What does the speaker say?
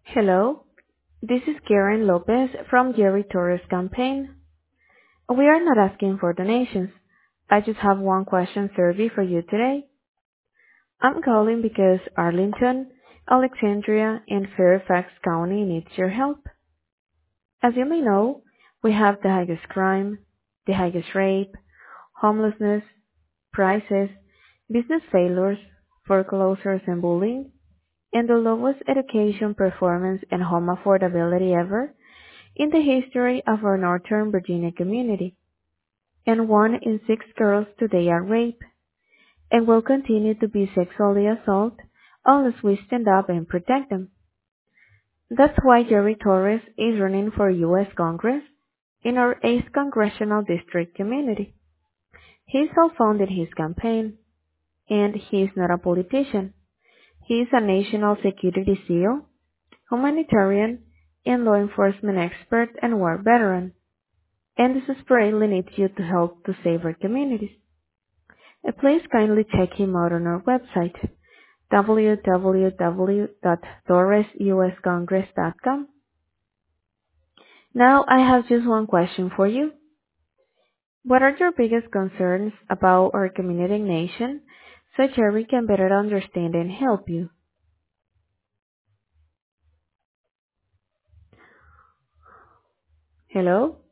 Hello, this is Karen Lopez from Jerry Torres campaign. We are not asking for donations. I just have one question survey for you today. I'm calling because Arlington, Alexandria, and Fairfax County needs your help. As you may know, we have the highest crime, the highest rape, homelessness, prices, business failures, foreclosures and bullying, and the lowest education performance and home affordability ever in the history of our Northern Virginia community. And 1 in 6 girls today are raped and will continue to be sexually assaulted unless we stand up and protect them. That's why Jerry Torres is running for U.S. Congress in our 8th Congressional District community. He self-funded his campaign, and he is not a politician. He is a national security SEAL, humanitarian, and law enforcement expert and war veteran, and desperately needs you to help to save our communities. Please kindly check him out on our website, www.torresuscongress.com. Now I have just one question for you. What are your biggest concerns about our community and nation so Jerry can better understand and help you? Hello?